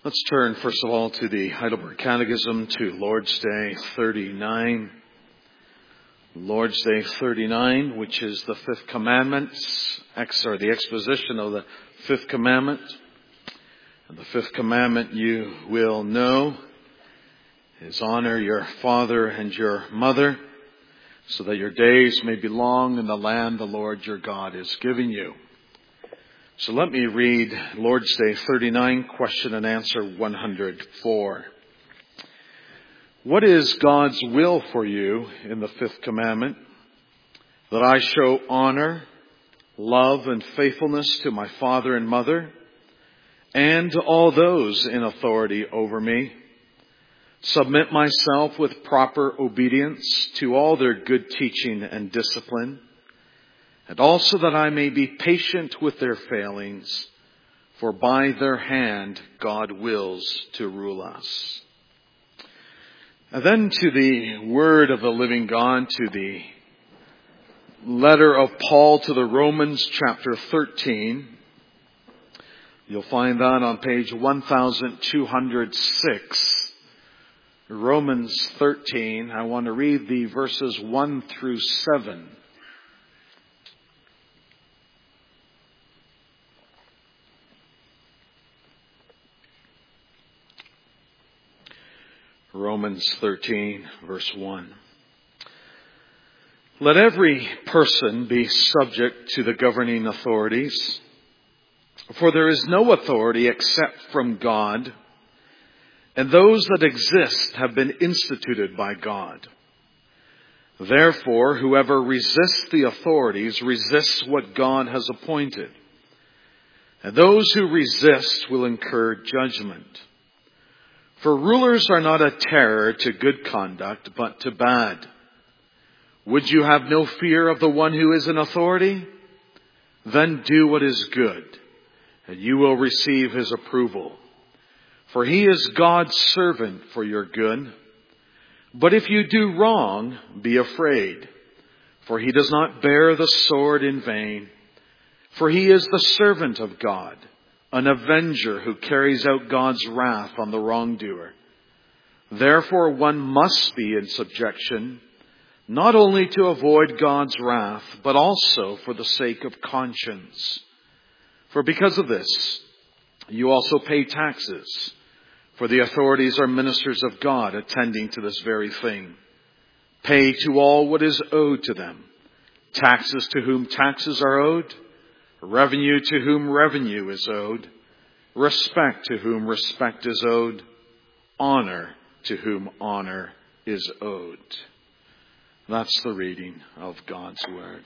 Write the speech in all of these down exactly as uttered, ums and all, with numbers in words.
Let's turn first of all to the Heidelberg Catechism, to Lord's Day thirty-nine. Lord's Day thirty-nine, which is the fifth commandment, ex, or the exposition of the fifth commandment. And the fifth commandment, you will know, is honor your father and your mother, so that your days may be long in the land the Lord your God is giving you. So let me read Lord's Day thirty-nine, question and answer one hundred four. What is God's will for you in the fifth commandment? That I show honor, love, and faithfulness to my father and mother, and to all those in authority over me. Submit myself with proper obedience to all their good teaching and discipline, and also that I may be patient with their failings, for by their hand God wills to rule us. And then to the word of the living God, to the letter of Paul to the Romans, chapter thirteen. You'll find that on page one thousand two hundred six. Romans thirteen. I want to read the verses one through seven. Romans thirteen, verse one. Let every person be subject to the governing authorities, for there is no authority except from God, and those that exist have been instituted by God. Therefore, whoever resists the authorities resists what God has appointed, and those who resist will incur judgment. For rulers are not a terror to good conduct, but to bad. Would you have no fear of the one who is in authority? Then do what is good, and you will receive his approval. For he is God's servant for your good. But if you do wrong, be afraid, for he does not bear the sword in vain. For he is the servant of God, an avenger who carries out God's wrath on the wrongdoer. Therefore, one must be in subjection, not only to avoid God's wrath, but also for the sake of conscience. For because of this, you also pay taxes, for the authorities are ministers of God, attending to this very thing. Pay to all what is owed to them, taxes to whom taxes are owed, revenue to whom revenue is owed, respect to whom respect is owed, honor to whom honor is owed. That's the reading of God's Word.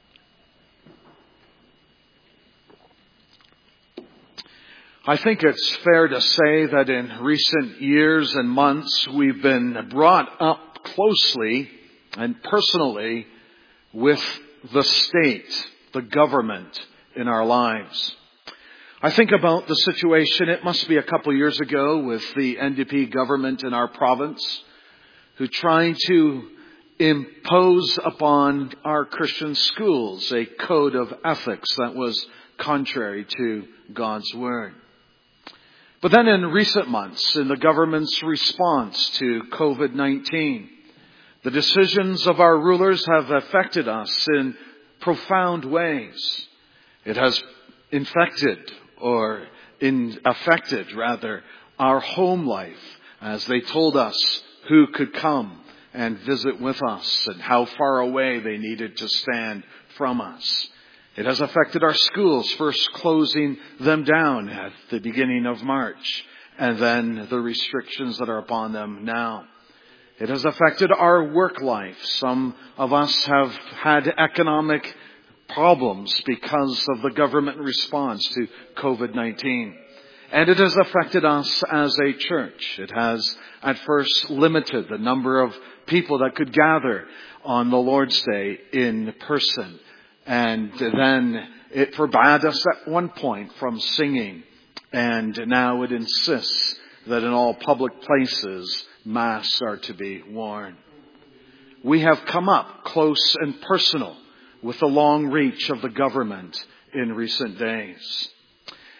I think it's fair to say that in recent years and months we've been brought up closely and personally with the state, the government, in our lives. I think about the situation, it must be a couple years ago, with the N D P government in our province, who tried to impose upon our Christian schools a code of ethics that was contrary to God's Word. But then in recent months, in the government's response to covid nineteen, the decisions of our rulers have affected us in profound ways. It has infected, or in affected rather, our home life, as they told us who could come and visit with us and how far away they needed to stand from us. It has affected our schools, first closing them down at the beginning of March, and then the restrictions that are upon them now. It has affected our work life. Some of us have had economic problems because of the government response to covid nineteen. And it has affected us as a church. It has at first limited the number of people that could gather on the Lord's Day in person. And then it forbade us at one point from singing. And now it insists that in all public places, masks are to be worn. We have come up close and personal with the long reach of the government in recent days.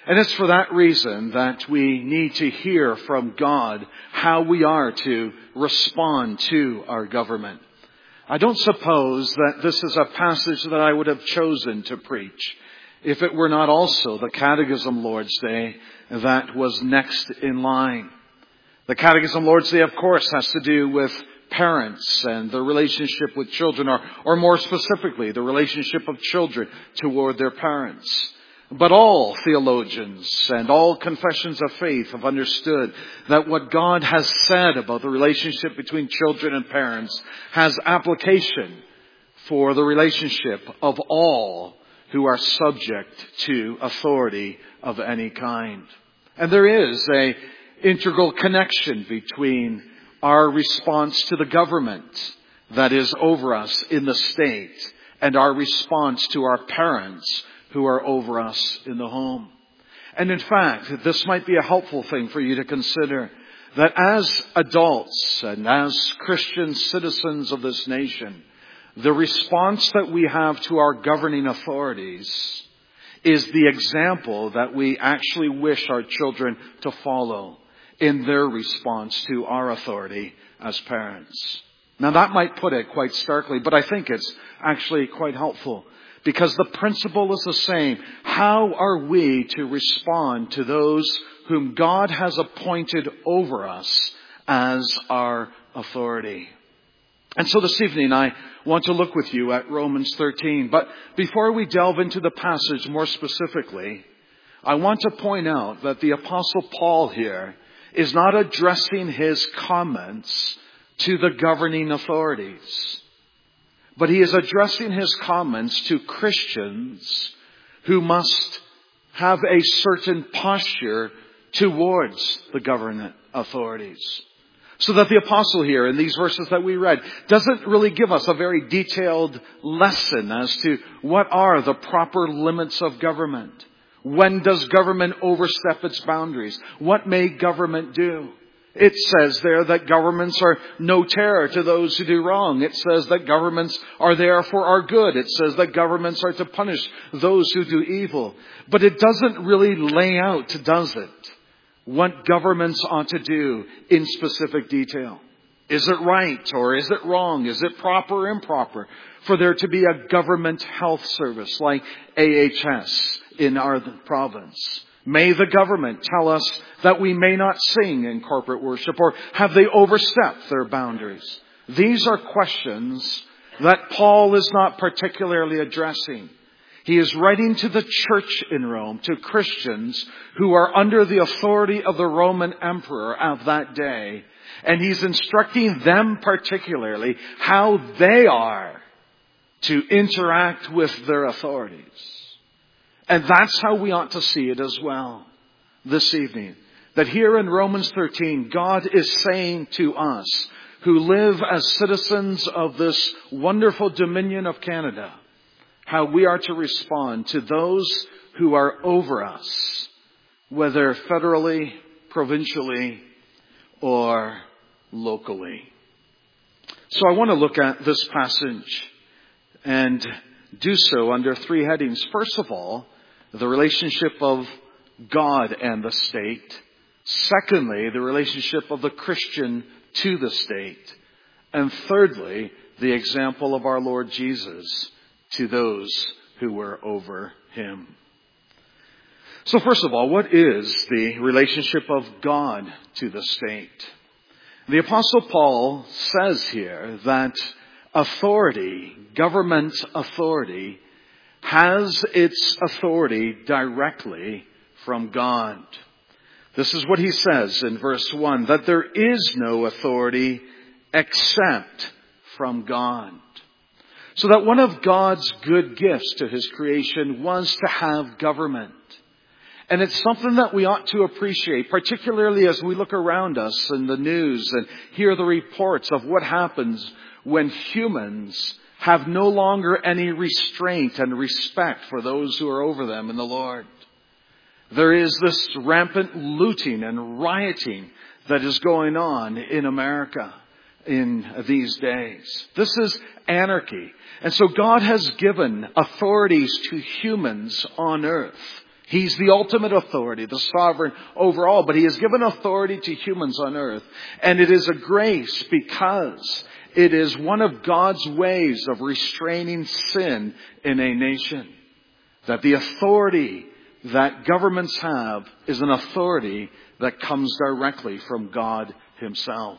And it's for that reason that we need to hear from God how we are to respond to our government. I don't suppose that this is a passage that I would have chosen to preach if it were not also the Catechism Lord's Day that was next in line. The Catechism Lord's Day, of course, has to do with parents and the relationship with children, or, or more specifically, the relationship of children toward their parents. But all theologians and all confessions of faith have understood that what God has said about the relationship between children and parents has application for the relationship of all who are subject to authority of any kind. And there is a integral connection between our response to the government that is over us in the state and our response to our parents who are over us in the home. And in fact, this might be a helpful thing for you to consider, that as adults and as Christian citizens of this nation, the response that we have to our governing authorities is the example that we actually wish our children to follow in their response to our authority as parents. Now that might put it quite starkly, but I think it's actually quite helpful. Because the principle is the same. How are we to respond to those whom God has appointed over us as our authority? And so this evening I want to look with you at Romans thirteen. But before we delve into the passage more specifically, I want to point out that the Apostle Paul here is not addressing his comments to the governing authorities. But he is addressing his comments to Christians who must have a certain posture towards the government authorities. So that the apostle here in these verses that we read doesn't really give us a very detailed lesson as to what are the proper limits of government. When does government overstep its boundaries? What may government do? It says there that governments are no terror to those who do wrong. It says that governments are there for our good. It says that governments are to punish those who do evil. But it doesn't really lay out, does it, what governments ought to do in specific detail. Is it right or is it wrong? Is it proper or improper for there to be a government health service like A H S in our province? May the government tell us that we may not sing in corporate worship, or have they overstepped their boundaries? These are questions that Paul is not particularly addressing. He is writing to the church in Rome, to Christians who are under the authority of the Roman emperor of that day. And he's instructing them particularly how they are to interact with their authorities. And that's how we ought to see it as well this evening. That here in Romans thirteen, God is saying to us who live as citizens of this wonderful dominion of Canada, how we are to respond to those who are over us, whether federally, provincially, or locally. So I want to look at this passage and do so under three headings. First of all, the relationship of God and the state. Secondly, the relationship of the Christian to the state. And thirdly, the example of our Lord Jesus to those who were over him. So first of all, what is the relationship of God to the state? The Apostle Paul says here that authority, government authority, has its authority directly from God. This is what he says in verse one, that there is no authority except from God. So that one of God's good gifts to his creation was to have government. And it's something that we ought to appreciate, particularly as we look around us in the news and hear the reports of what happens when humans have no longer any restraint and respect for those who are over them in the Lord. There is this rampant looting and rioting that is going on in America in these days. This is anarchy. And so God has given authorities to humans on earth, He's the ultimate authority, the sovereign over all, but He has given authority to humans on earth. And it is a grace because it is one of God's ways of restraining sin in a nation. That the authority that governments have is an authority that comes directly from God Himself.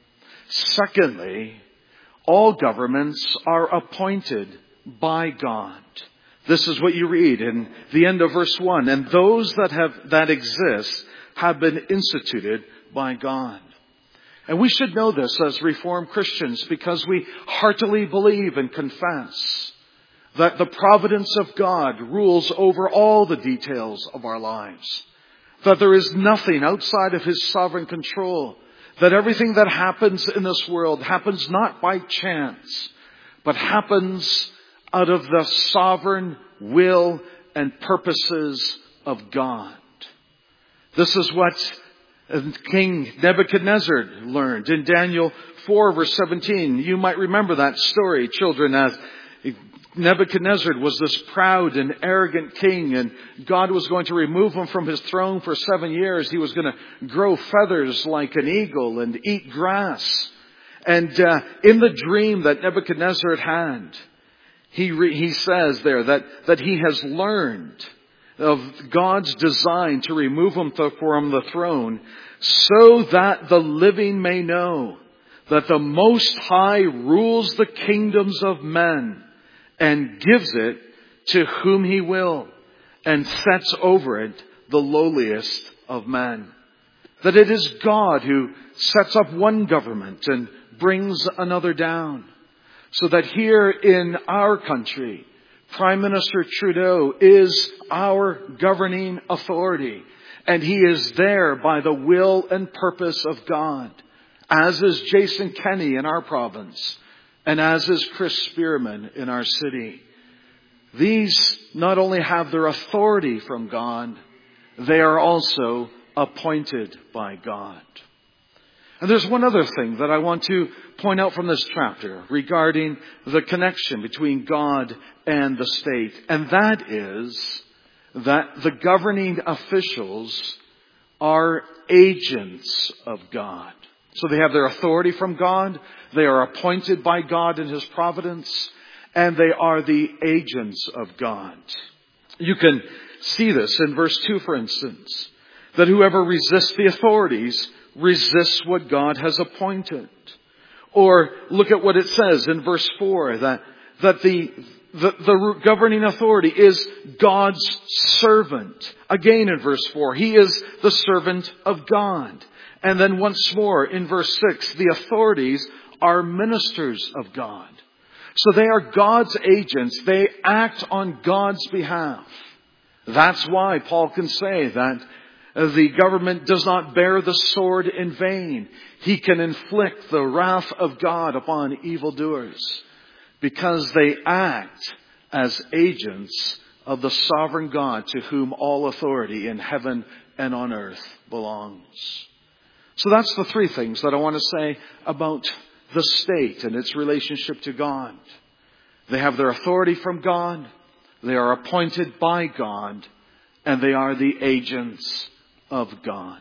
Secondly, all governments are appointed by God. This is what you read in the end of verse one. And those that have, that exist have been instituted by God. And we should know this as Reformed Christians because we heartily believe and confess that the providence of God rules over all the details of our lives. That there is nothing outside of His sovereign control. That everything that happens in this world happens not by chance, but happens out of the sovereign will and purposes of God. This is what King Nebuchadnezzar learned in Daniel four verse seventeen. You might remember that story, children, as Nebuchadnezzar was this proud and arrogant king, and God was going to remove him from his throne for seven years. He was going to grow feathers like an eagle and eat grass. And uh, in the dream that Nebuchadnezzar had, he re- he says there that, that he has learned of God's design to remove him th- from the throne so that the living may know that the Most High rules the kingdoms of men and gives it to whom He will, and sets over it the lowliest of men. That it is God who sets up one government and brings another down. So that here in our country, Prime Minister Trudeau is our governing authority. And he is there by the will and purpose of God. As is Jason Kenney in our province. And as is Chris Spearman in our city. These not only have their authority from God, they are also appointed by God. And there's one other thing that I want to point out from this chapter regarding the connection between God and the state. And that is that the governing officials are agents of God. So they have their authority from God. They are appointed by God in His providence. And they are the agents of God. You can see this in verse two, for instance. That whoever resists the authorities resists what God has appointed. Or look at what it says in verse four. That, that the, the, the governing authority is God's servant. Again in verse four. He is the servant of God. And then once more in verse six, the authorities are ministers of God. So they are God's agents. They act on God's behalf. That's why Paul can say that the government does not bear the sword in vain. He can inflict the wrath of God upon evildoers because they act as agents of the sovereign God to whom all authority in heaven and on earth belongs. So that's the three things that I want to say about the state and its relationship to God. They have their authority from God. They are appointed by God. And they are the agents of God.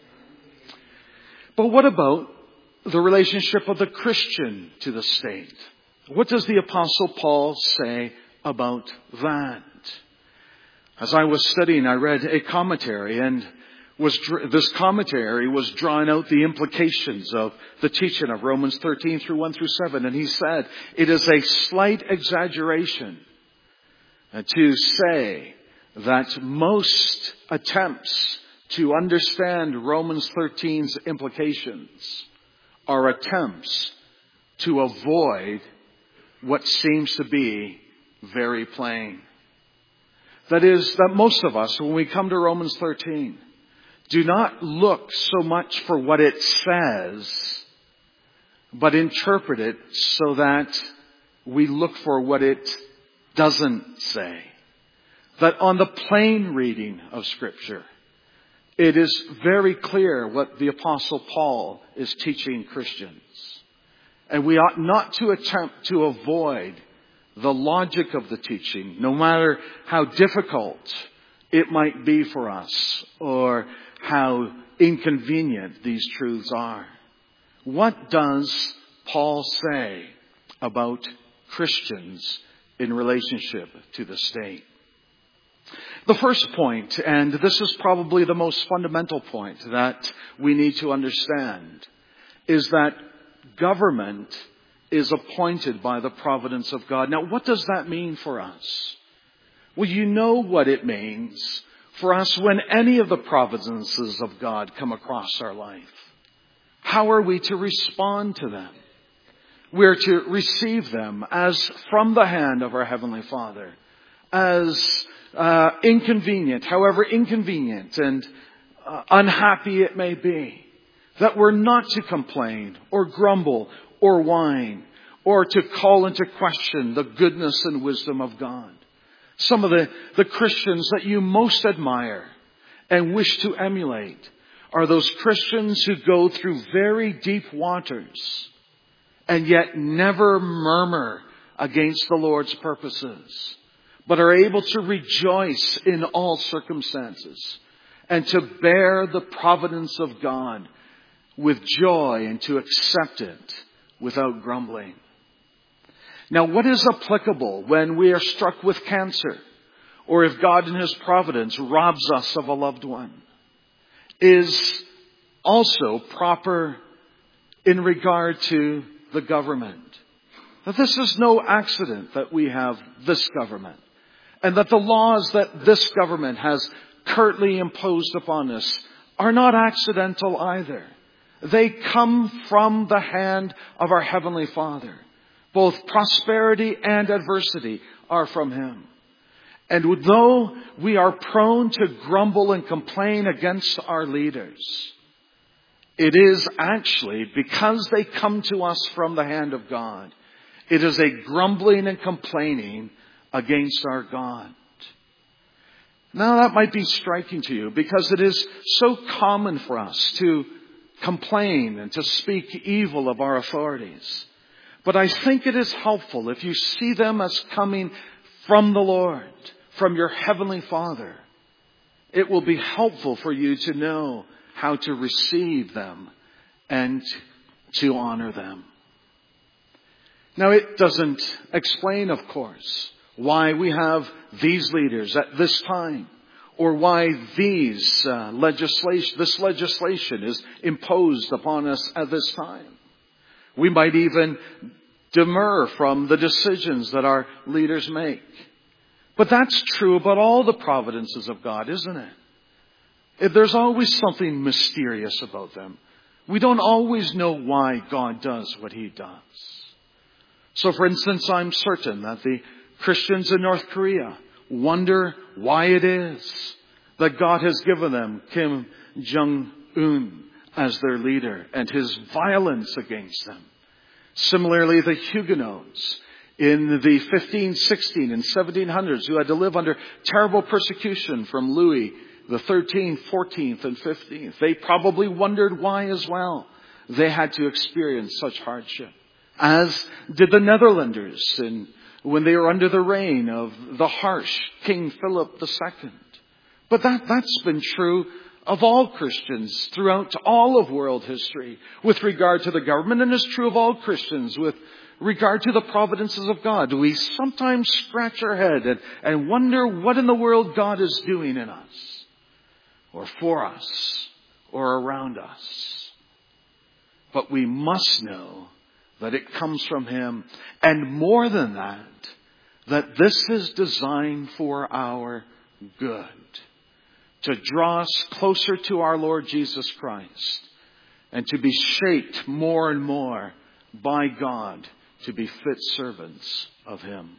But what about the relationship of the Christian to the state? What does the Apostle Paul say about that? As I was studying, I read a commentary, and was this commentary was drawing out the implications of the teaching of Romans thirteen through one through seven. And he said, it is a slight exaggeration to say that most attempts to understand Romans thirteen's implications are attempts to avoid what seems to be very plain. That is, that most of us, when we come to Romans thirteen, do not look so much for what it says, but interpret it so that we look for what it doesn't say. That on the plain reading of Scripture, it is very clear what the Apostle Paul is teaching Christians. And we ought not to attempt to avoid the logic of the teaching, no matter how difficult it might be for us, or how inconvenient these truths are. What does Paul say about Christians in relationship to the state? The first point, and this is probably the most fundamental point that we need to understand, is that government is appointed by the providence of God. Now, what does that mean for us? Well, you know what it means for us when any of the providences of God come across our life. How are we to respond to them? We're to receive them as from the hand of our Heavenly Father, as uh, inconvenient, however inconvenient and uh, unhappy it may be, that we're not to complain or grumble or whine or to call into question the goodness and wisdom of God. Some of the, the Christians that you most admire and wish to emulate are those Christians who go through very deep waters and yet never murmur against the Lord's purposes, but are able to rejoice in all circumstances and to bear the providence of God with joy and to accept it without grumbling. Now, what is applicable when we are struck with cancer, or if God in His providence robs us of a loved one, is also proper in regard to the government. That this is no accident that we have this government, and that the laws that this government has currently imposed upon us are not accidental either. They come from the hand of our Heavenly Father. Both prosperity and adversity are from Him. And though we are prone to grumble and complain against our leaders, it is actually because they come to us from the hand of God. It is a grumbling and complaining against our God. Now that might be striking to you because it is so common for us to complain and to speak evil of our authorities. But I think it is helpful if you see them as coming from the Lord, from your Heavenly Father. It will be helpful for you to know how to receive them and to honor them. Now, it doesn't explain, of course, why we have these leaders at this time, or why these uh, legislation, this legislation is imposed upon us at this time. We might even demur from the decisions that our leaders make. But that's true about all the providences of God, isn't it? There's always something mysterious about them. We don't always know why God does what He does. So, for instance, I'm certain that the Christians in North Korea wonder why it is that God has given them Kim Jong-un as their leader and his violence against them. Similarly, the Huguenots in the fifteen, sixteen, and seventeen hundreds who had to live under terrible persecution from Louis the thirteenth, fourteenth, and fifteenth. They probably wondered why as well they had to experience such hardship. As did the Netherlanders in, when they were under the reign of the harsh King Philip the Second. But that, that's been true of all Christians throughout all of world history with regard to the government, and is true of all Christians with regard to the providences of God. We sometimes scratch our head and, and wonder what in the world God is doing in us, or for us, or around us. But we must know that it comes from Him, and more than that, that this is designed for our good, to draw us closer to our Lord Jesus Christ, and to be shaped more and more by God to be fit servants of Him.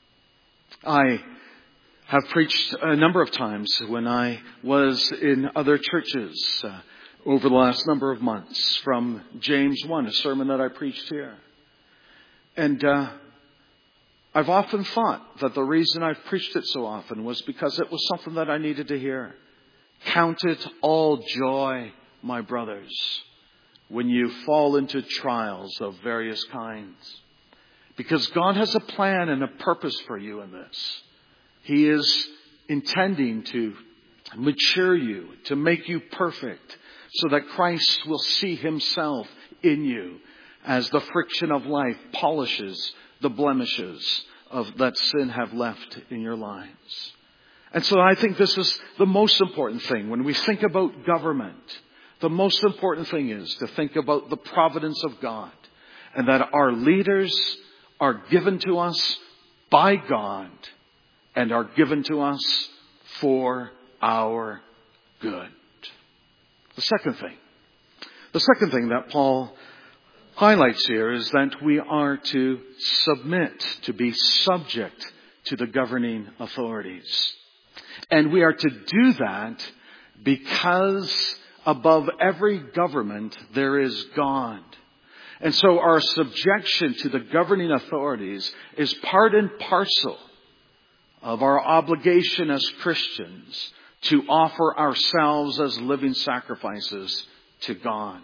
I have preached a number of times when I was in other churches uh, over the last number of months from James one, a sermon that I preached here. And uh, I've often thought that the reason I've preached it so often was because it was something that I needed to hear. Count it all joy, my brothers, when you fall into trials of various kinds. Because God has a plan and a purpose for you in this. He is intending to mature you, to make you perfect, so that Christ will see himself in you as the friction of life polishes the blemishes of that sin have left in your lives. And so I think this is the most important thing. When we think about government, the most important thing is to think about the providence of God, and that our leaders are given to us by God and are given to us for our good. The second thing, the second thing that Paul highlights here is that we are to submit, to be subject to the governing authorities. And we are to do that because above every government there is God. And so our subjection to the governing authorities is part and parcel of our obligation as Christians to offer ourselves as living sacrifices to God.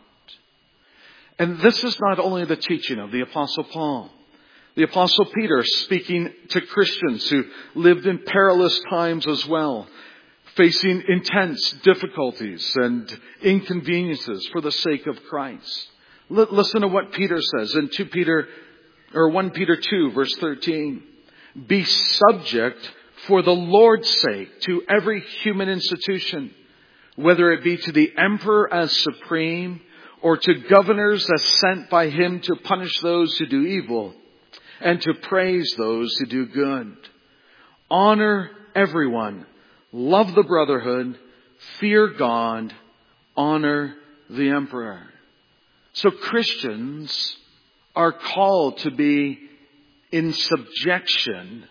And this is not only the teaching of the Apostle Paul. The Apostle Peter, speaking to Christians who lived in perilous times as well, facing intense difficulties and inconveniences for the sake of Christ. L- listen to what Peter says in two Peter or First Peter two, verse thirteen. Be subject for the Lord's sake to every human institution, whether it be to the emperor as supreme, or to governors as sent by him to punish those who do evil and to praise those who do good. Honor everyone. Love the brotherhood. Fear God. Honor the emperor. So Christians are called to be in subjection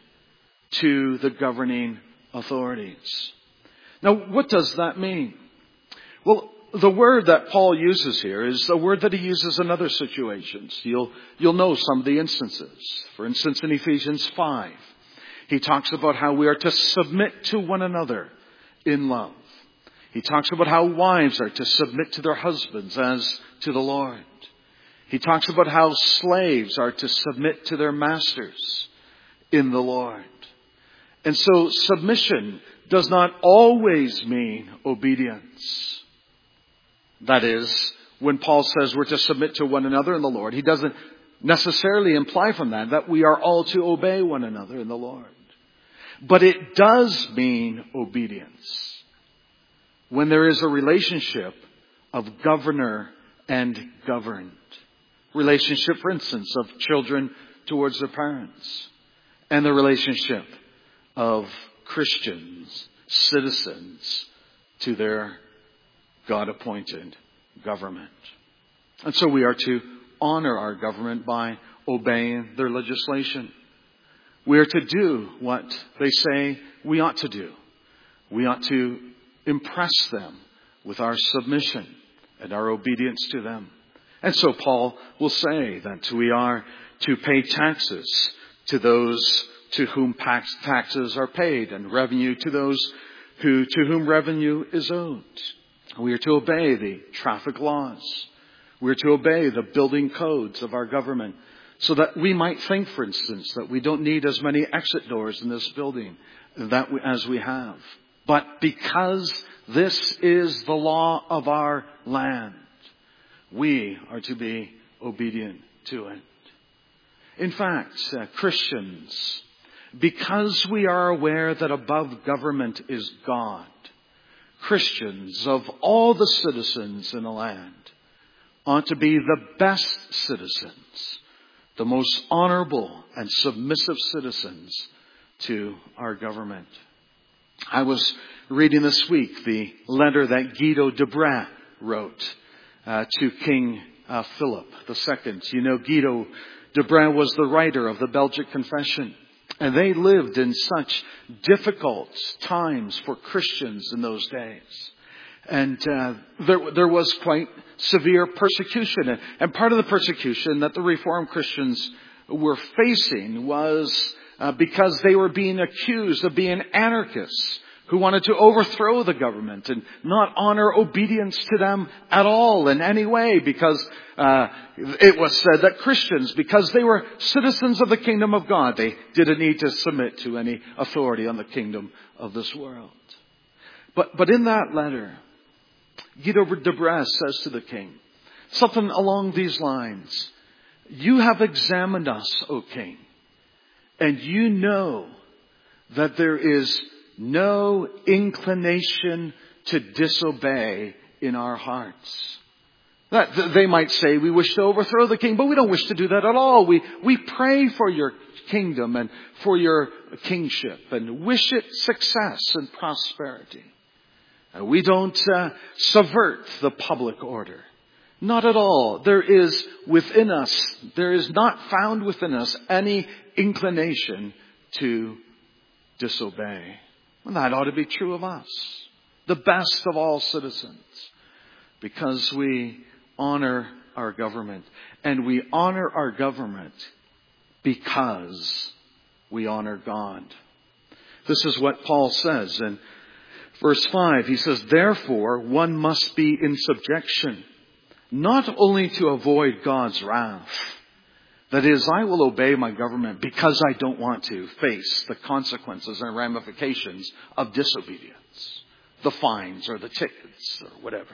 to the governing authorities. Now, what does that mean? Well, the word that Paul uses here is a word that he uses in other situations. You'll, you'll know some of the instances. For instance, in Ephesians five, he talks about how we are to submit to one another in love. He talks about how wives are to submit to their husbands as to the Lord. He talks about how slaves are to submit to their masters in the Lord. And so submission does not always mean obedience. That is, when Paul says we're to submit to one another in the Lord, he doesn't necessarily imply from that that we are all to obey one another in the Lord. But it does mean obedience when there is a relationship of governor and governed. Relationship, for instance, of children towards their parents, and the relationship of Christians, citizens, to their God-appointed government. And so we are to honor our government by obeying their legislation. We are to do what they say we ought to do. We ought to impress them with our submission and our obedience to them. And so Paul will say that we are to pay taxes to those to whom taxes are paid, and revenue to those who to whom revenue is owed. We are to obey the traffic laws. We are to obey the building codes of our government, so that we might think, for instance, that we don't need as many exit doors in this building that we, as we have. But because this is the law of our land, we are to be obedient to it. In fact, uh, Christians, because we are aware that above government is God, Christians of all the citizens in the land ought to be the best citizens, the most honorable and submissive citizens to our government. I was reading this week the letter that Guido de Brès wrote uh, to King uh, Philip the Second. You know, Guido de Brès was the writer of the Belgic Confession. And they lived in such difficult times for Christians in those days. And uh, there, there was quite severe persecution. And, and part of the persecution that the Reformed Christians were facing was uh, because they were being accused of being anarchists who wanted to overthrow the government and not honor obedience to them at all in any way, because uh, it was said that Christians, because they were citizens of the kingdom of God, they didn't need to submit to any authority on the kingdom of this world. But but in that letter, Guido de Brès says to the king something along these lines. You have examined us, O king, and you know that there is no inclination to disobey in our hearts. That they might say, we wish to overthrow the king, but we don't wish to do that at all. We, we pray for your kingdom and for your kingship and wish it success and prosperity. And we don't uh, subvert the public order. Not at all. There is within us, there is not found within us any inclination to disobey. And that ought to be true of us, the best of all citizens, because we honor our government. And we honor our government because we honor God. This is what Paul says in verse five. He says, therefore, one must be in subjection, not only to avoid God's wrath. That is, I will obey my government because I don't want to face the consequences and ramifications of disobedience, the fines or the tickets or whatever.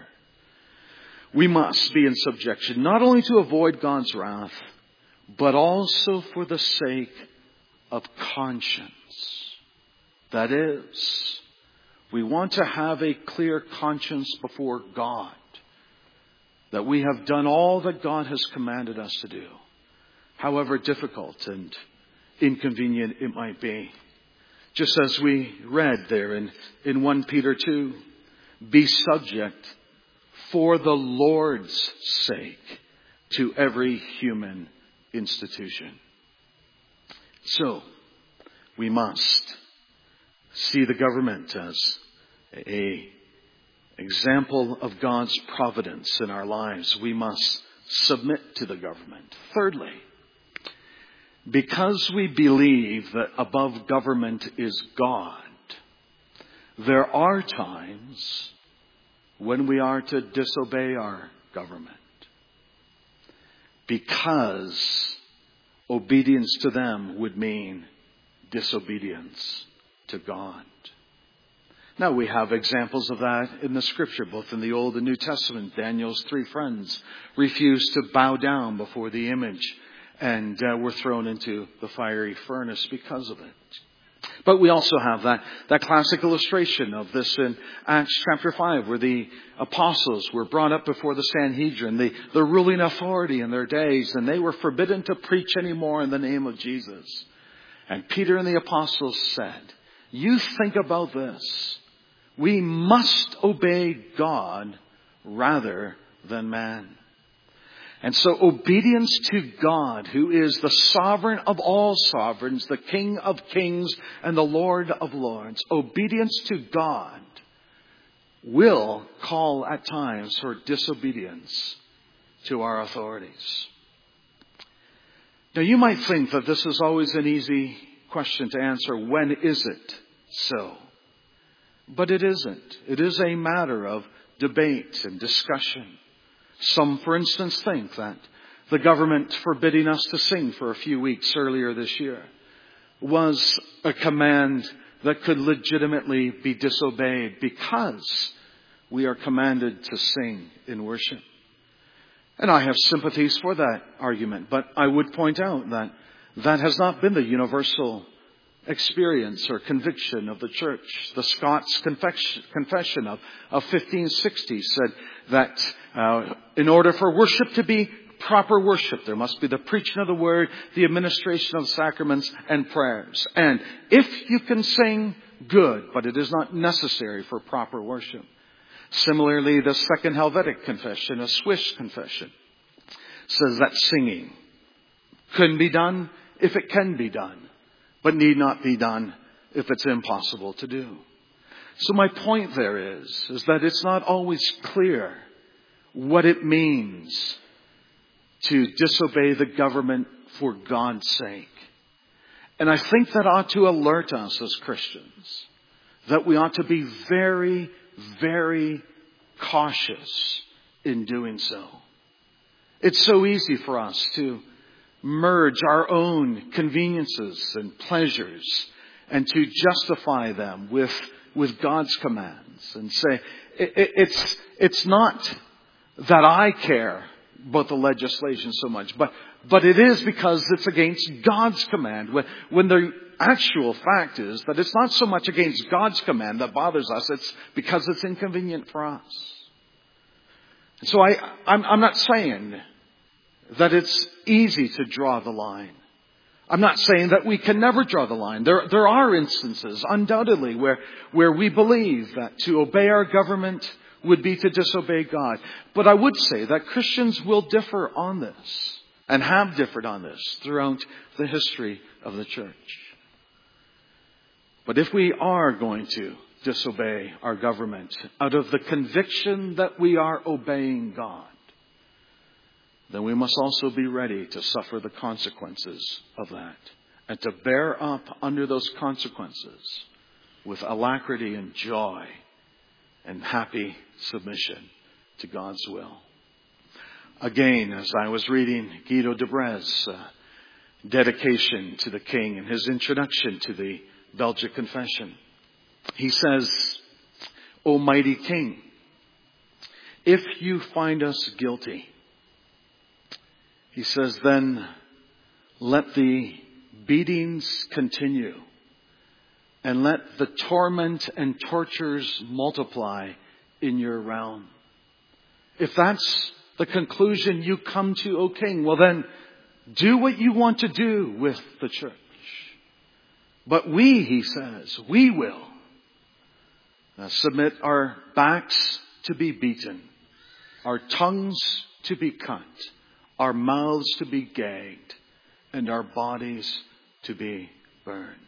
We must be in subjection, not only to avoid God's wrath, but also for the sake of conscience. That is, we want to have a clear conscience before God, that we have done all that God has commanded us to do, however difficult and inconvenient it might be. Just as we read there in, in First Peter two, be subject for the Lord's sake to every human institution. So, we must see the government as a example of God's providence in our lives. We must submit to the government. Thirdly, because we believe that above government is God, there are times when we are to disobey our government, because obedience to them would mean disobedience to God. Now, we have examples of that in the Scripture, both in the Old and New Testament. Daniel's three friends refused to bow down before the image and uh, were thrown into the fiery furnace because of it. But we also have that, that classic illustration of this in Acts chapter five, where the apostles were brought up before the Sanhedrin, the, the ruling authority in their days, and they were forbidden to preach anymore in the name of Jesus. And Peter and the apostles said, you think about this. We must obey God rather than man. And so obedience to God, who is the sovereign of all sovereigns, the King of kings and the Lord of lords, obedience to God will call at times for disobedience to our authorities. Now, you might think that this is always an easy question to answer. When is it so? But it isn't. It is a matter of debate and discussion. Some, for instance, think that the government forbidding us to sing for a few weeks earlier this year was a command that could legitimately be disobeyed because we are commanded to sing in worship. And I have sympathies for that argument, but I would point out that that has not been the universal experience or conviction of the church. The Scots Confession of, of fifteen sixty said that uh, in order for worship to be proper worship, there must be the preaching of the word, the administration of sacraments, and prayers. And if you can sing, good, but it is not necessary for proper worship. Similarly, the Second Helvetic Confession, a Swiss confession, says that singing can be done if it can be done, but need not be done if it's impossible to do. So my point there is, is that it's not always clear what it means to disobey the government for God's sake. And I think that ought to alert us as Christians that we ought to be very, very cautious in doing so. It's so easy for us to merge our own conveniences and pleasures and to justify them with, with God's commands and say, it, it, it's, it's not that I care about the legislation so much, but, but it is because it's against God's command. When, when the actual fact is that it's not so much against God's command that bothers us, it's because it's inconvenient for us. So I, I'm, I'm not saying that it's easy to draw the line. I'm not saying that we can never draw the line. There, there are instances, undoubtedly, where, where we believe that to obey our government would be to disobey God. But I would say that Christians will differ on this and have differed on this throughout the history of the church. But if we are going to disobey our government out of the conviction that we are obeying God, then we must also be ready to suffer the consequences of that and to bear up under those consequences with alacrity and joy and happy submission to God's will. Again, as I was reading Guido de Brez's uh, dedication to the King and his introduction to the Belgic Confession, he says, "O mighty King, if you find us guilty," he says, "then let the beatings continue and let the torment and tortures multiply in your realm." If that's the conclusion you come to, O King, well then, do what you want to do with the church. But we, he says, we will uh, submit our backs to be beaten, our tongues to be cut, our mouths to be gagged, and our bodies to be burned.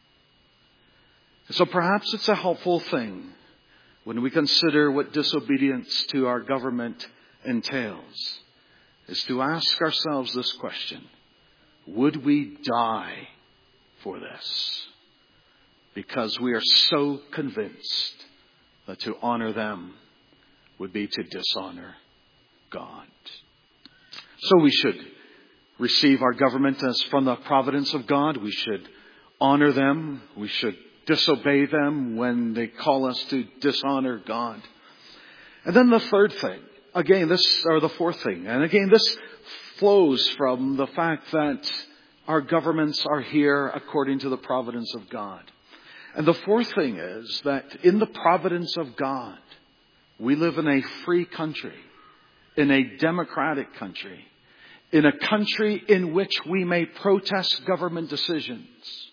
So perhaps it's a helpful thing when we consider what disobedience to our government entails, is to ask ourselves this question: would we die for this? Because we are so convinced that to honor them would be to dishonor God. So we should receive our government as from the providence of God. We should honor them. We should disobey them when they call us to dishonor God. And then the third thing, again, this, or the fourth thing, and again, this flows from the fact that our governments are here according to the providence of God. And the fourth thing is that in the providence of God, we live in a free country, in a democratic country, in a country in which we may protest government decisions.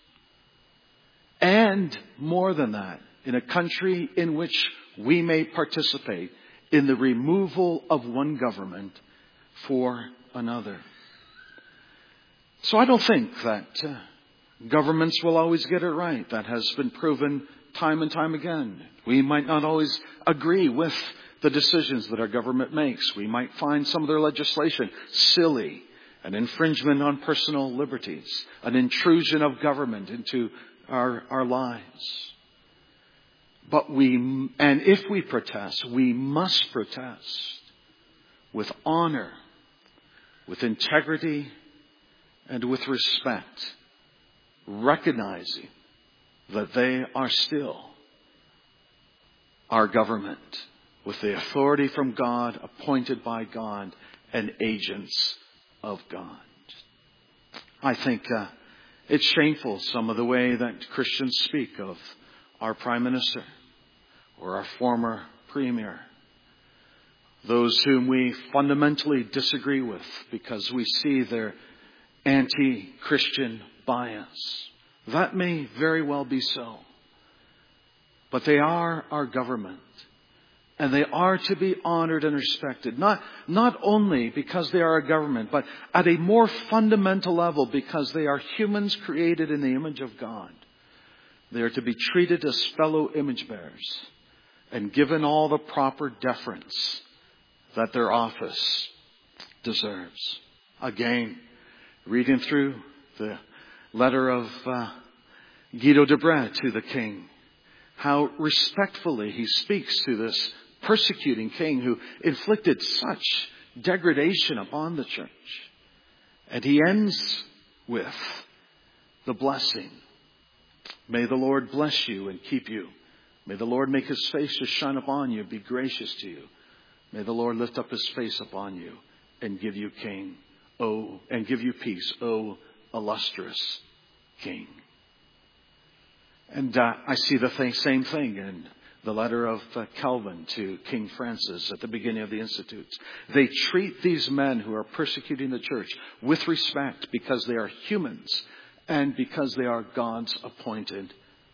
And more than that, in a country in which we may participate in the removal of one government for another. So I don't think that uh, governments will always get it right. That has been proven time and time again. We might not always agree with the decisions that our government makes. We might find some of their legislation silly, an infringement on personal liberties, an intrusion of government into our, our lives. But we, and if we protest, we must protest with honor, with integrity, and with respect, recognizing that they are still our government with the authority from God, appointed by God, and agents of God. I think uh, it's shameful, some of the way that Christians speak of our Prime Minister or our former Premier, those whom we fundamentally disagree with because we see their anti-Christian bias. That may very well be so. But they are our government. And they are to be honored and respected. Not, not only because they are a government, but at a more fundamental level because they are humans created in the image of God. They are to be treated as fellow image bearers and given all the proper deference that their office deserves. Again, reading through the letter of uh, Guido de Brez to the King, how respectfully he speaks to this persecuting king who inflicted such degradation upon the church. And he ends with the blessing. May the Lord bless you and keep you. May the Lord make his face to shine upon you, be gracious to you. May the Lord lift up his face upon you and give you king, oh, and give you peace, oh, illustrious king. And uh, I see the th- same thing in the letter of uh, Calvin to King Francis at the beginning of the Institutes. They treat these men who are persecuting the church with respect because they are humans and because they are God's appointed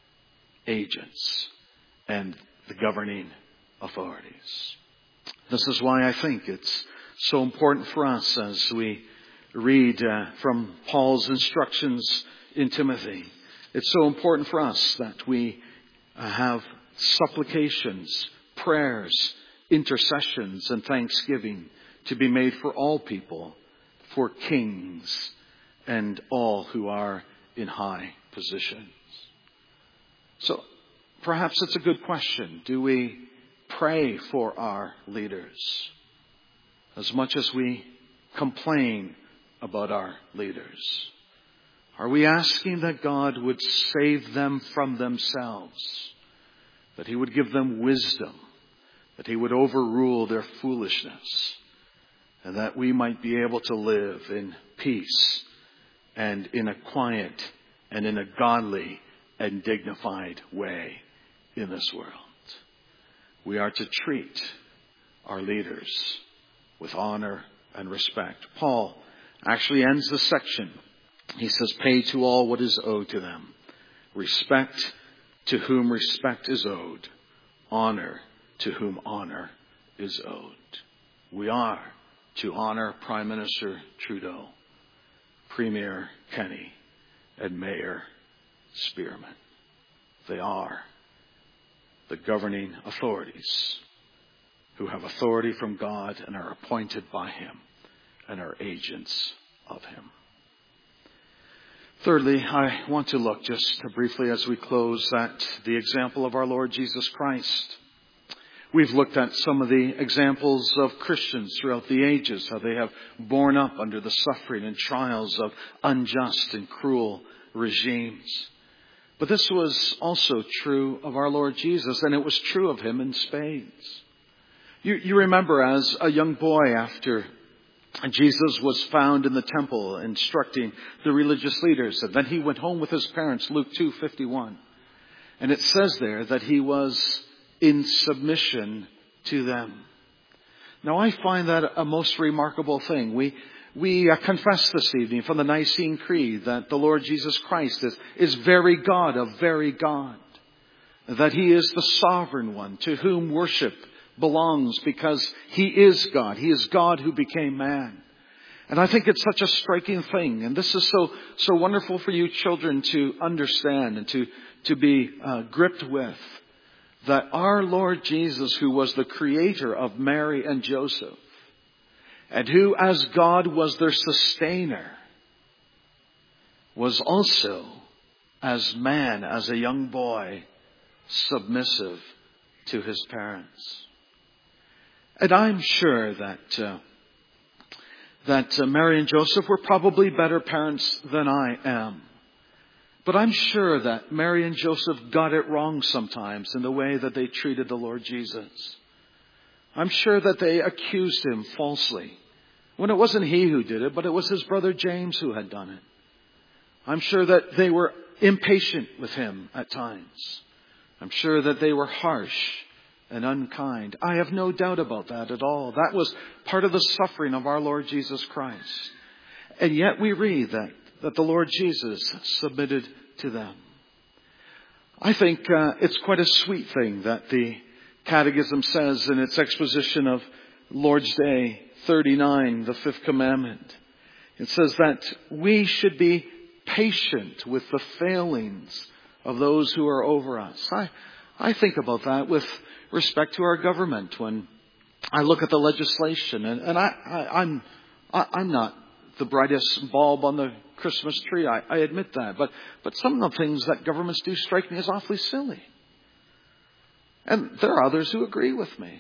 agents and the governing authorities. This is why I think it's so important for us as we read uh, from Paul's instructions in Timothy. It's so important for us that we uh, have supplications, prayers, intercessions, and thanksgiving to be made for all people, for kings, and all who are in high positions. So perhaps it's a good question. Do we pray for our leaders as much as we complain about our leaders? Are we asking that God would save them from themselves? That he would give them wisdom? That he would overrule their foolishness? And that we might be able to live in peace and in a quiet and in a godly and dignified way in this world. We are to treat our leaders with honor and respect. Paul actually ends the section. He says, pay to all what is owed to them. Respect to whom respect is owed. Honor to whom honor is owed. We are to honor Prime Minister Trudeau, Premier Kenney, and Mayor Spearman. They are the governing authorities who have authority from God and are appointed by him and are agents of him. Thirdly, I want to look just briefly as we close at the example of our Lord Jesus Christ. We've looked at some of the examples of Christians throughout the ages, how they have borne up under the suffering and trials of unjust and cruel regimes. But this was also true of our Lord Jesus, and it was true of him in spades. You, you remember as a young boy after Jesus was found in the temple instructing the religious leaders, and then he went home with his parents, Luke two fifty-one. And it says there that he was in submission to them. Now I find that a most remarkable thing. We we uh, confess this evening from the Nicene Creed that the Lord Jesus Christ is, is very God of very God. That he is the sovereign one to whom worship belongs because he is God. He is God who became man. And I think it's such a striking thing. And this is so so wonderful for you children to understand and to, to be uh, gripped with. That our Lord Jesus, who was the creator of Mary and Joseph, and who as God was their sustainer, was also as man, as a young boy, submissive to his parents. And I'm sure that uh, that uh, Mary and Joseph were probably better parents than I am. But I'm sure that Mary and Joseph got it wrong sometimes in the way that they treated the Lord Jesus. I'm sure that they accused him falsely when it wasn't he who did it, but it was his brother James who had done it. I'm sure that they were impatient with him at times. I'm sure that they were harsh and unkind. I have no doubt about that at all. That was part of the suffering of our Lord Jesus Christ. And yet we read that, that the Lord Jesus submitted to them. I think uh, it's quite a sweet thing that the Catechism says in its exposition of Lord's Day thirty-nine, the fifth commandment. It says that we should be patient with the failings of those who are over us. I, I think about that with respect to our government when I look at the legislation, and, and I, I, I'm I, I'm not the brightest bulb on the Christmas tree. I, I admit that, but but some of the things that governments do strike me as awfully silly. And there are others who agree with me.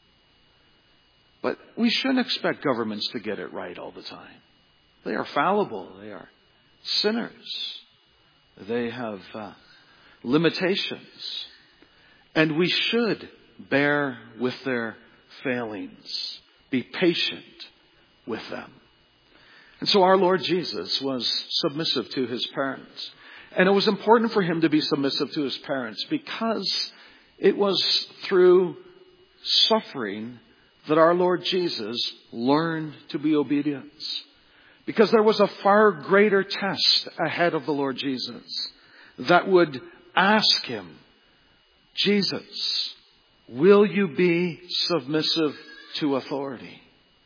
But we shouldn't expect governments to get it right all the time. They are fallible. They are sinners. They have uh, limitations. And we should bear with their failings. Be patient with them. And so our Lord Jesus was submissive to his parents. And it was important for him to be submissive to his parents because it was through suffering that our Lord Jesus learned to be obedient. Because there was a far greater test ahead of the Lord Jesus that would ask him, Jesus, will you be submissive to authority?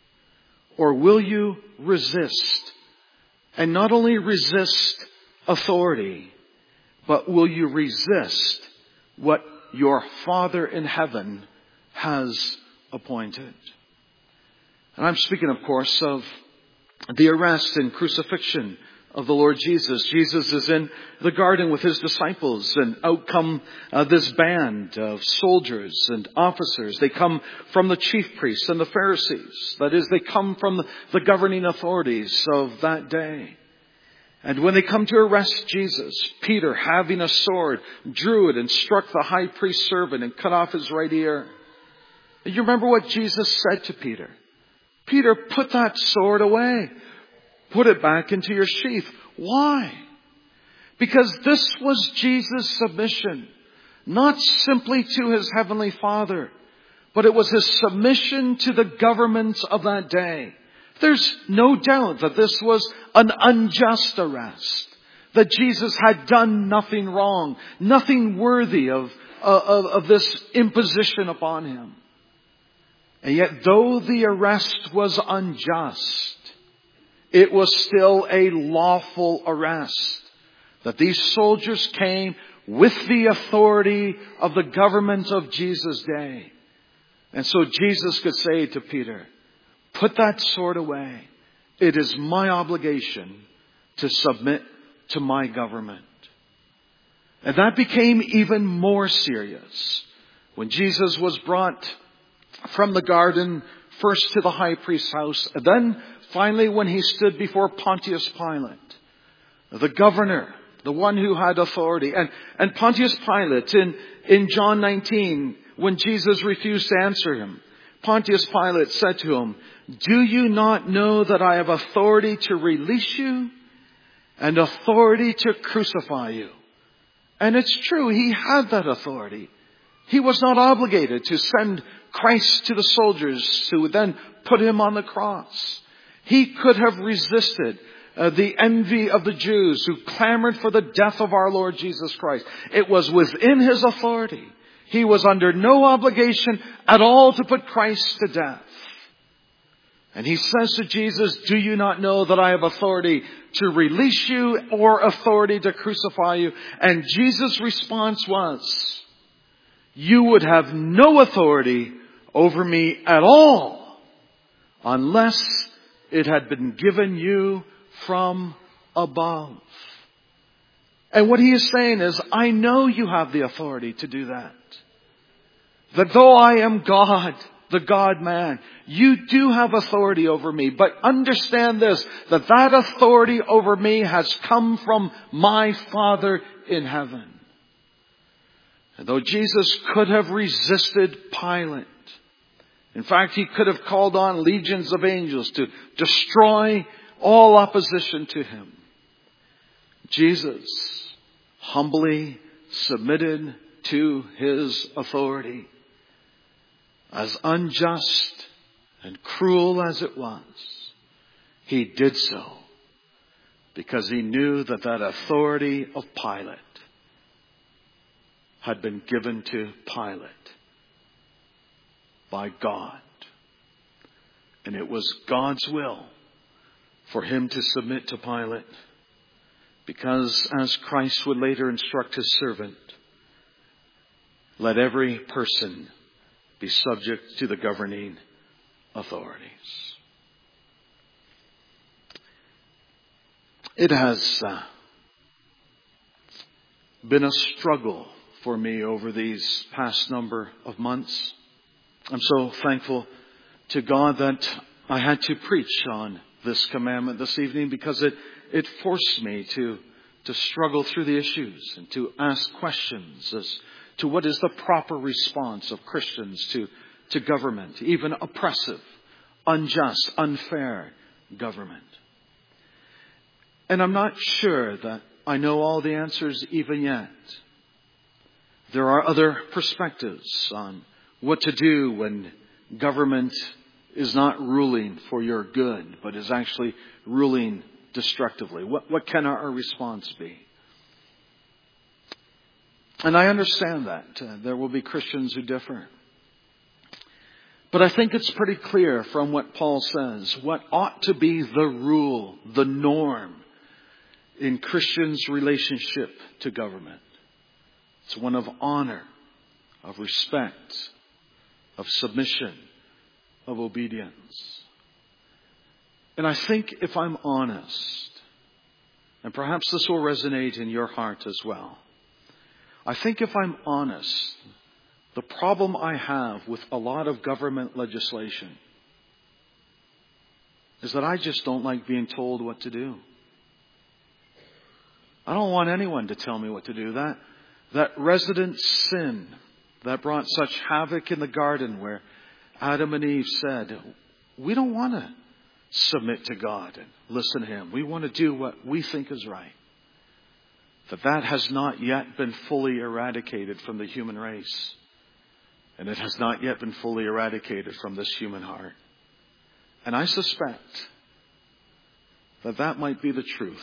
Or will you resist? And not only resist authority, but will you resist what your Father in heaven has appointed? And I'm speaking, of course, of the arrest and crucifixion of the Lord Jesus. Jesus is in the garden with his disciples, and out come uh, this band of soldiers and officers. They come from the chief priests and the Pharisees. That is, they come from the governing authorities of that day. And when they come to arrest Jesus, Peter, having a sword, drew it and struck the high priest's servant and cut off his right ear. And you remember what Jesus said to Peter? Peter, put that sword away. Put it back into your sheath. Why? Because this was Jesus' submission. Not simply to his heavenly Father, but it was his submission to the governments of that day. There's no doubt that this was an unjust arrest. That Jesus had done nothing wrong. Nothing worthy of, of, of this imposition upon him. And yet, though the arrest was unjust, it was still a lawful arrest. That these soldiers came with the authority of the government of Jesus' day. And so Jesus could say to Peter, put that sword away. It is my obligation to submit to my government. And that became even more serious when Jesus was brought from the garden, first to the high priest's house, and then finally when he stood before Pontius Pilate, the governor, the one who had authority. And, and Pontius Pilate, in, in John nineteen, when Jesus refused to answer him, Pontius Pilate said to him, do you not know that I have authority to release you and authority to crucify you? And it's true, he had that authority. He was not obligated to send Christ to the soldiers who would then put him on the cross. He could have resisted uh, the envy of the Jews who clamored for the death of our Lord Jesus Christ. It was within his authority. He was under no obligation at all to put Christ to death. And he says to Jesus, do you not know that I have authority to release you or authority to crucify you? And Jesus' response was, you would have no authority over me at all unless it had been given you from above. And what he is saying is, I know you have the authority to do that. That though I am God, the God-man, you do have authority over me. But understand this, that that authority over me has come from my Father in heaven. And though Jesus could have resisted Pilate, in fact, he could have called on legions of angels to destroy all opposition to him, Jesus humbly submitted to his authority. As unjust and cruel as it was, he did so because he knew that that authority of Pilate had been given to Pilate by God. And it was God's will for him to submit to Pilate because, as Christ would later instruct his servant, let every person be subject to the governing authorities. It has uh, been a struggle for me over these past number of months. I'm so thankful to God that I had to preach on this commandment this evening, because it, it forced me to, to struggle through the issues and to ask questions as to what is the proper response of Christians to, to government, even oppressive, unjust, unfair government. And I'm not sure that I know all the answers even yet. There are other perspectives on what to do when government is not ruling for your good, but is actually ruling destructively. What, what can our response be? And I understand that. Uh, there will be Christians who differ. But I think it's pretty clear from what Paul says, what ought to be the rule, the norm in Christians' relationship to government. It's one of honor, of respect, of submission, of obedience. And I think if I'm honest, and perhaps this will resonate in your heart as well, I think if I'm honest, the problem I have with a lot of government legislation is that I just don't like being told what to do. I don't want anyone to tell me what to do. That, that resident sin that brought such havoc in the garden where Adam and Eve said, we don't want to submit to God and listen to Him. We want to do what we think is right. That that has not yet been fully eradicated from the human race. And it has not yet been fully eradicated from this human heart. And I suspect that that might be the truth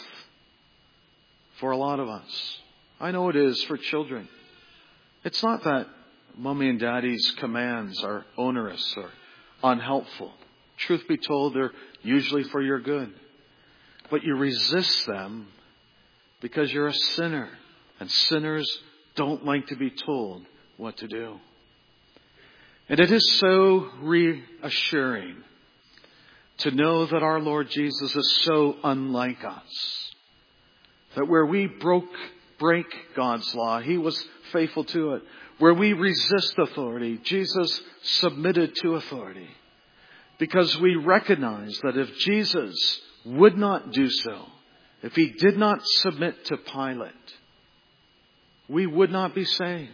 for a lot of us. I know it is for children. It's not that mommy and daddy's commands are onerous or unhelpful. Truth be told, they're usually for your good. But you resist them because you're a sinner. And sinners don't like to be told what to do. And it is so reassuring to know that our Lord Jesus is so unlike us. That where we broke, break God's law, He was faithful to it. Where we resist authority, Jesus submitted to authority. Because we recognize that if Jesus would not do so, if He did not submit to Pilate, we would not be saved.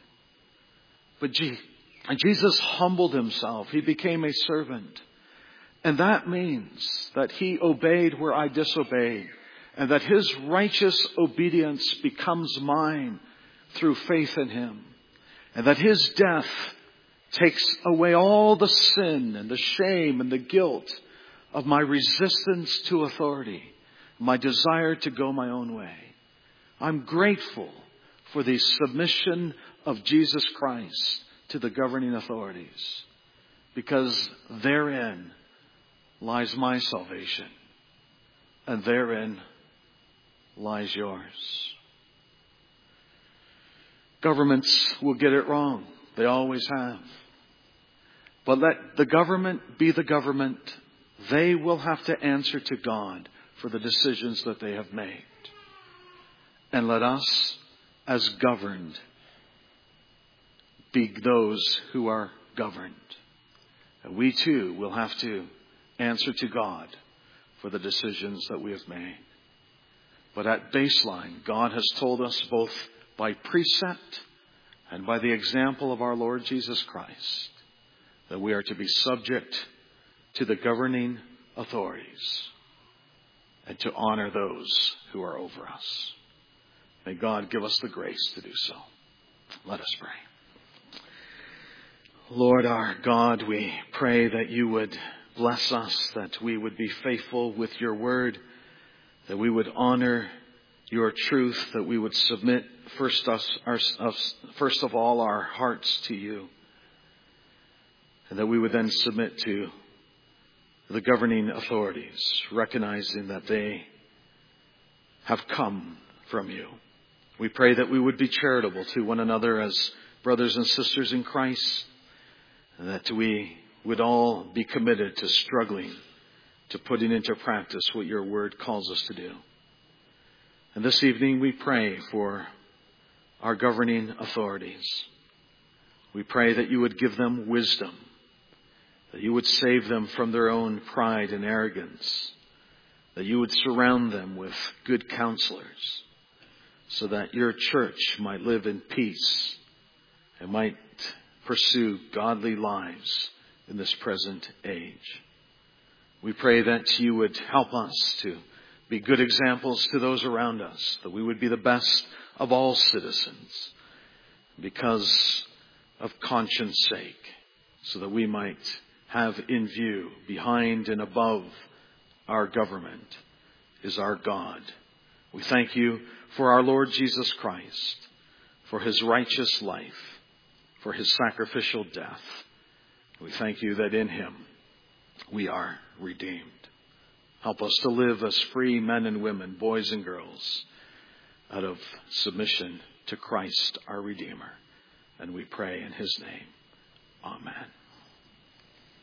But Jesus humbled Himself. He became a servant. And that means that He obeyed where I disobeyed. And that His righteous obedience becomes mine through faith in Him. And that His death takes away all the sin and the shame and the guilt of my resistance to authority. My desire to go my own way. I'm grateful for the submission of Jesus Christ to the governing authorities. Because therein lies my salvation. And therein lies yours. Governments will get it wrong. They always have. But let the government be the government. They will have to answer to God for the decisions that they have made. And let us, as governed, be those who are governed. And we too will have to answer to God for the decisions that we have made. But at baseline, God has told us both by precept and by the example of our Lord Jesus Christ that we are to be subject to the governing authorities and to honor those who are over us. May God give us the grace to do so. Let us pray. Lord our God, we pray that you would bless us, that we would be faithful with your word, that we would honor your truth, that we would submit first, us, our, us, first of all our hearts to you, and that we would then submit to the governing authorities, recognizing that they have come from you. We pray that we would be charitable to one another as brothers and sisters in Christ, and that we would all be committed to struggling, to putting into practice what your word calls us to do. And this evening we pray for our governing authorities. We pray that you would give them wisdom, that you would save them from their own pride and arrogance, that you would surround them with good counselors, so that your church might live in peace and might pursue godly lives in this present age. We pray that you would help us to be good examples to those around us, that we would be the best of all citizens because of conscience sake, so that we might have in view, behind and above our government, is our God. We thank you for our Lord Jesus Christ, for his righteous life, for his sacrificial death. We thank you that in him we are redeemed. Help us to live as free men and women, boys and girls, out of submission to Christ our Redeemer. And we pray in his name. Amen.